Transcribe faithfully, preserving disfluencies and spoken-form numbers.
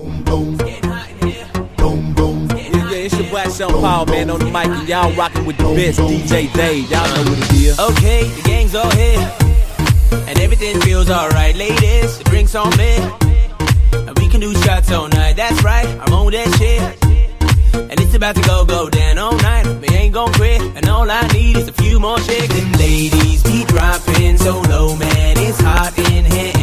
Boom, boom. Boom, boom. Yeah, yeah, it's your Black Sean Paul, man, on the mic, and y'all rocking with the best D J Dave. Y'all know what it is. Okay, the gang's all here, and everything feels alright. Ladies, the drinks on me, and we can do shots all night. That's right, I'm on that shit. And it's about to go, go down all night. We ain't gon' quit, and all I need is a few more chicks. And ladies keep dropping so low, man, it's hot in here.